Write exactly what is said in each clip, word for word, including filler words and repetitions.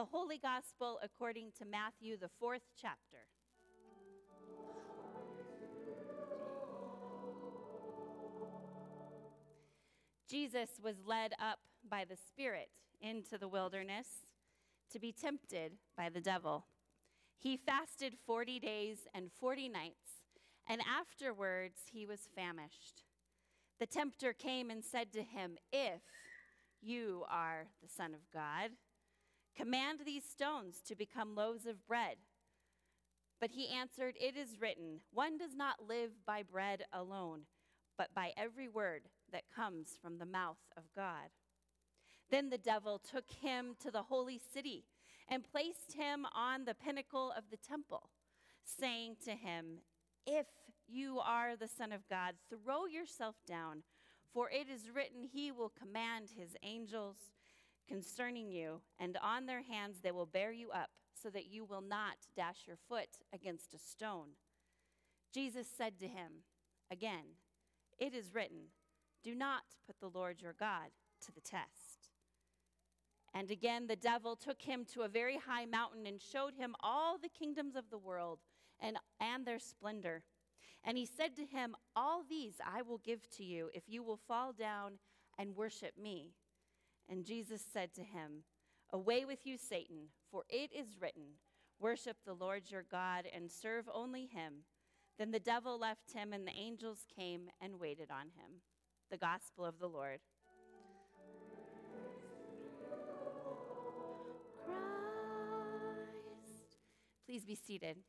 The Holy Gospel according to Matthew, the fourth chapter. Jesus was led up by the Spirit into the wilderness to be tempted by the devil. He fasted forty days and forty nights, and afterwards he was famished. The tempter came and said to him, "If you are the Son of God, command these stones to become loaves of bread." But he answered, "It is written, one does not live by bread alone, but by every word that comes from the mouth of God." Then the devil took him to the holy city and placed him on the pinnacle of the temple, saying to him, "If you are the Son of God, throw yourself down, for it is written, he will command his angels concerning you, and on their hands they will bear you up, so that you will not dash your foot against a stone." Jesus said to him again, "It is written, do not put the Lord your God to the test." And again the devil took him to a very high mountain and showed him all the kingdoms of the world and, and their splendor. And he said to him, "All these I will give to you if you will fall down and worship me." And Jesus said to him, "Away with you, Satan, for it is written, worship the Lord your God and serve only him." Then the devil left him, and the angels came and waited on him. The gospel of the Lord. Christ. Please be seated.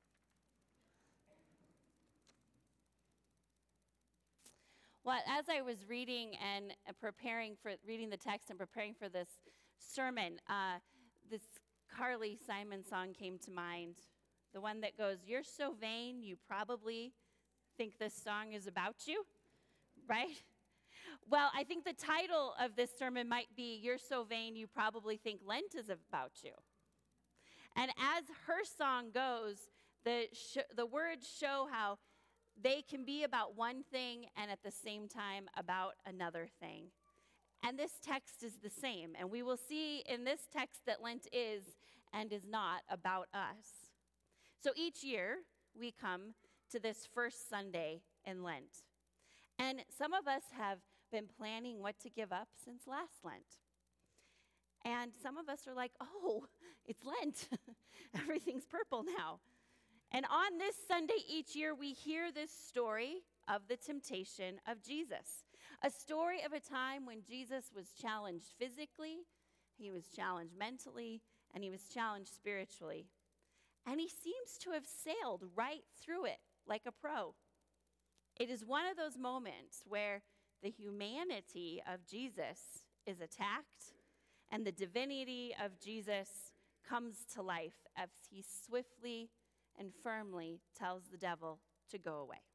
Well, as I was reading and preparing for reading the text and preparing for this sermon, uh, this Carly Simon song came to mind. The one that goes, "You're so vain, you probably think this song is about you," right? Well, I think the title of this sermon might be, "You're so vain, you probably think Lent is about you." And as her song goes, the sh- the words show how they can be about one thing and at the same time about another thing. And this text is the same. And we will see in this text that Lent is and is not about us. So each year we come to this first Sunday in Lent. And some of us have been planning what to give up since last Lent. And some of us are like, "Oh, it's Lent. Everything's purple now." And on this Sunday each year, we hear this story of the temptation of Jesus. A story of a time when Jesus was challenged physically, he was challenged mentally, and he was challenged spiritually. And he seems to have sailed right through it like a pro. It is one of those moments where the humanity of Jesus is attacked and the divinity of Jesus comes to life as he swiftly and firmly tells the devil to go away.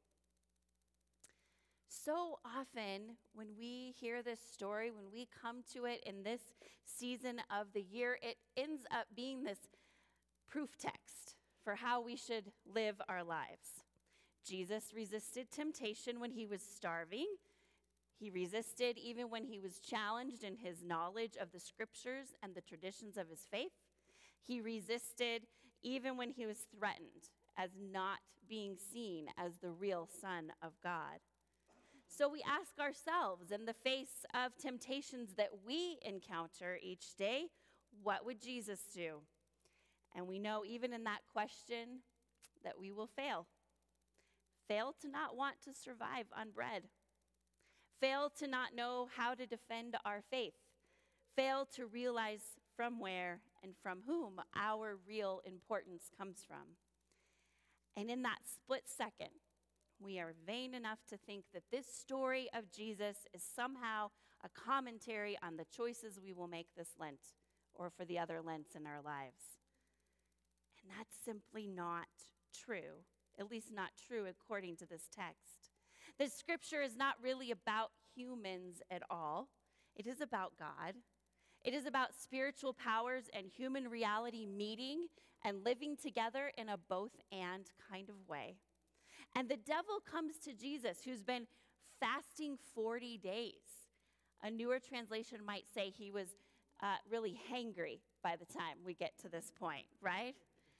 So often when we hear this story, when we come to it in this season of the year, it ends up being this proof text for how we should live our lives. Jesus resisted temptation when he was starving. He resisted even when he was challenged in his knowledge of the scriptures and the traditions of his faith. He resisted even when he was threatened as not being seen as the real Son of God. So we ask ourselves, in the face of temptations that we encounter each day, what would Jesus do? And we know even in that question that we will fail. Fail to not want to survive on bread. Fail to not know how to defend our faith. Fail to realize from where and from whom our real importance comes from. And in that split second, we are vain enough to think that this story of Jesus is somehow a commentary on the choices we will make this Lent or for the other Lents in our lives. And that's simply not true, at least not true according to this text. The scripture is not really about humans at all. It is about God. It is about spiritual powers and human reality meeting and living together in a both and kind of way. And the devil comes to Jesus, who's been fasting forty days. A newer translation might say he was uh, really hangry by the time we get to this point, right?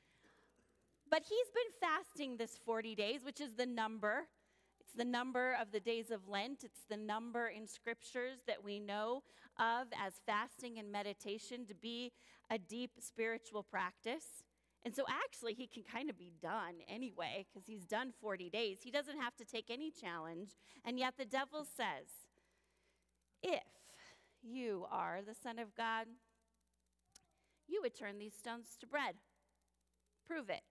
But he's been fasting this forty days, which is the number. It's the number of the days of Lent. It's the number in scriptures that we know of as fasting and meditation to be a deep spiritual practice. And so actually he can kind of be done anyway because he's done forty days. He doesn't have to take any challenge. And yet the devil says, if you are the Son of God, you would turn these stones to bread. Prove it.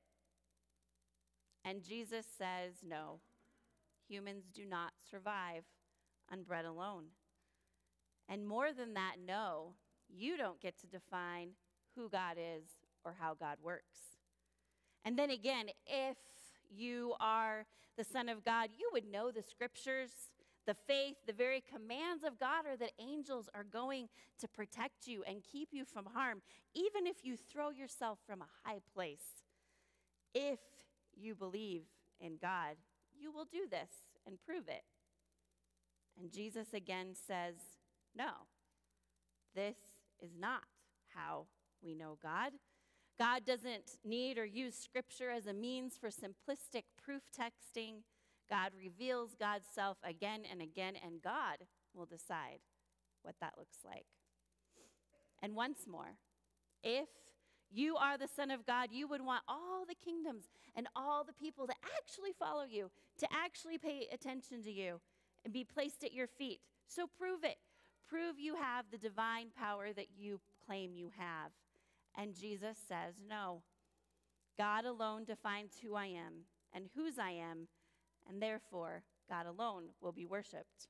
And Jesus says, no, humans do not survive on bread alone. And more than that, no, you don't get to define who God is or how God works. And then again, if you are the Son of God, you would know the scriptures, the faith, the very commands of God are that angels are going to protect you and keep you from harm, even if you throw yourself from a high place. If you believe in God, you will do this and prove it. And Jesus again says, no, this is not how we know God. God doesn't need or use scripture as a means for simplistic proof texting. God reveals God's self again and again, and God will decide what that looks like. And once more, if you are the Son of God, you would want all the kingdoms and all the people to actually follow you, to actually pay attention to you and be placed at your feet. So prove it. Prove you have the divine power that you claim you have. And Jesus says, no, God alone defines who I am and whose I am, and therefore God alone will be worshiped.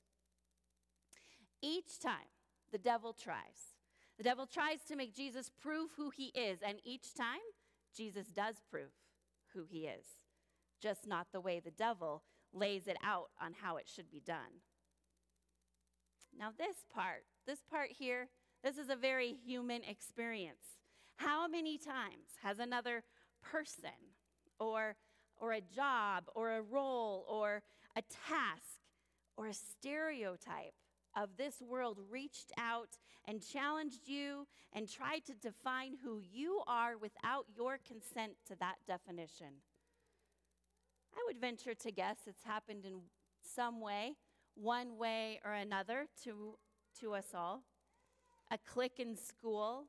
Each time the devil tries, the devil tries to make Jesus prove who he is, and each time Jesus does prove who he is, just not the way the devil lays it out on how it should be done. Now this part, this part here, this is a very human experience. How many times has another person or, or a job or a role or a task or a stereotype of this world reached out and challenged you and tried to define who you are without your consent to that definition? I would venture to guess it's happened in some way, one way or another, to, to us all. A clique in school,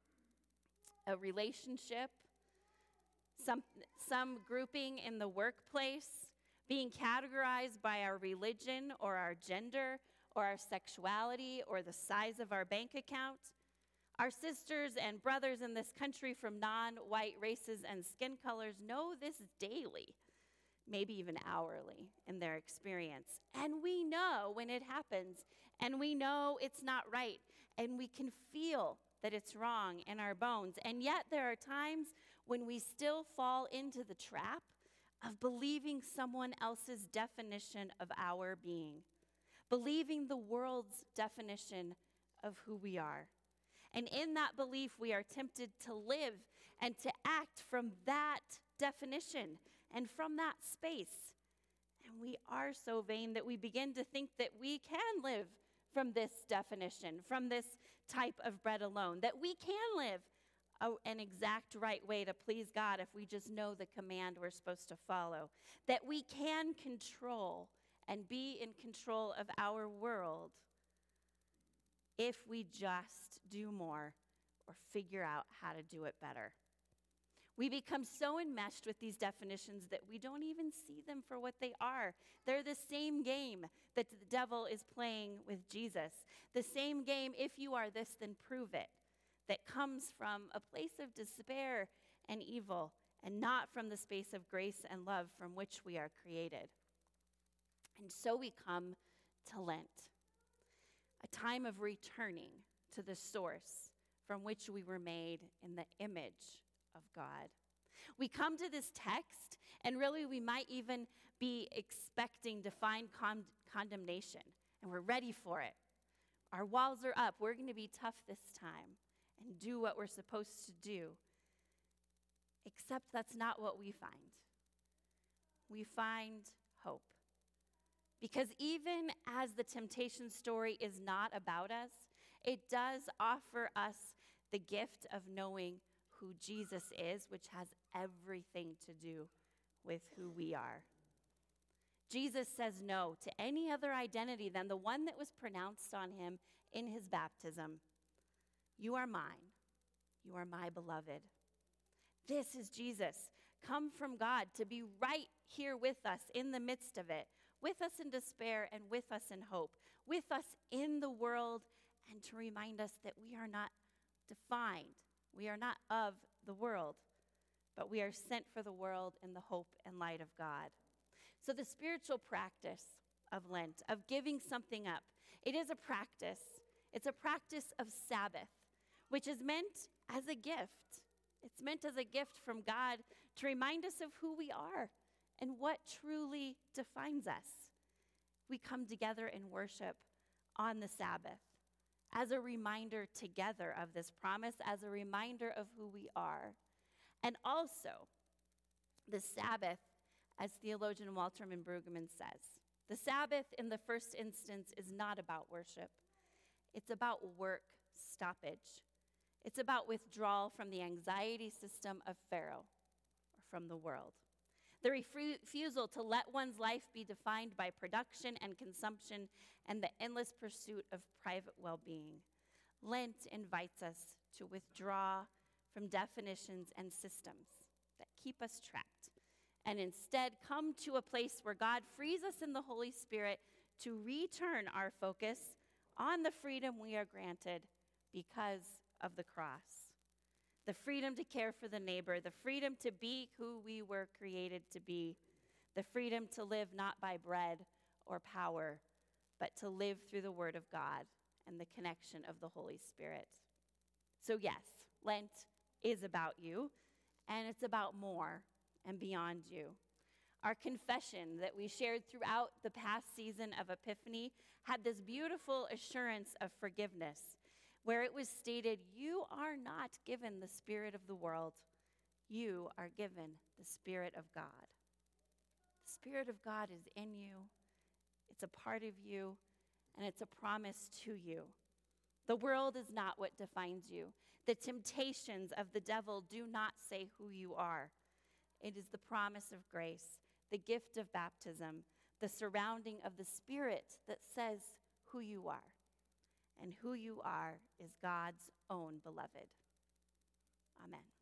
a relationship, some, some grouping in the workplace, being categorized by our religion or our gender or our sexuality or the size of our bank account. Our sisters and brothers in this country from non-white races and skin colors know this daily, maybe even hourly in their experience. And we know when it happens, and we know it's not right, and we can feel that it's wrong in our bones. And yet there are times when we still fall into the trap of believing someone else's definition of our being, believing the world's definition of who we are. And in that belief, we are tempted to live and to act from that definition and from that space. And we are so vain that we begin to think that we can live from this definition, from this type of bread alone, that we can live a, an exact right way to please God if we just know the command we're supposed to follow, that we can control and be in control of our world if we just do more or figure out how to do it better. We become so enmeshed with these definitions that we don't even see them for what they are. They're the same game that the devil is playing with Jesus. The same game, if you are this, then prove it, that comes from a place of despair and evil and not from the space of grace and love from which we are created. And so we come to Lent, a time of returning to the source from which we were made in the image of God. We come to this text, and really we might even be expecting to find con- condemnation, and we're ready for it. Our walls are up. We're going to be tough this time and do what we're supposed to do. Except that's not what we find. We find hope. Because even as the temptation story is not about us, it does offer us the gift of knowing who Jesus is, which has everything to do with who we are. Jesus says no to any other identity than the one that was pronounced on him in his baptism. You are mine. You are my beloved. This is Jesus, come from God to be right here with us in the midst of it, with us in despair and with us in hope, with us in the world, and to remind us that we are not defined. We are not of the world, but we are sent for the world in the hope and light of God. So the spiritual practice of Lent, of giving something up, it is a practice. It's a practice of Sabbath, which is meant as a gift. It's meant as a gift from God to remind us of who we are and what truly defines us. We come together in worship on the Sabbath as a reminder together of this promise, as a reminder of who we are. And also, the Sabbath, as theologian Walter Brueggemann says, the Sabbath in the first instance is not about worship. It's about work stoppage. It's about withdrawal from the anxiety system of Pharaoh, or from the world. The refusal to let one's life be defined by production and consumption and the endless pursuit of private well-being. Lent invites us to withdraw from definitions and systems that keep us trapped, and instead come to a place where God frees us in the Holy Spirit to return our focus on the freedom we are granted because of the cross. The freedom to care for the neighbor, the freedom to be who we were created to be, the freedom to live not by bread or power, but to live through the Word of God and the connection of the Holy Spirit. So yes, Lent is about you, and it's about more and beyond you. Our confession that we shared throughout the past season of Epiphany had this beautiful assurance of forgiveness, where it was stated, you are not given the spirit of the world. You are given the Spirit of God. The Spirit of God is in you. It's a part of you, and it's a promise to you. The world is not what defines you. The temptations of the devil do not say who you are. It is the promise of grace, the gift of baptism, the surrounding of the Spirit that says who you are. And who you are is God's own beloved. Amen.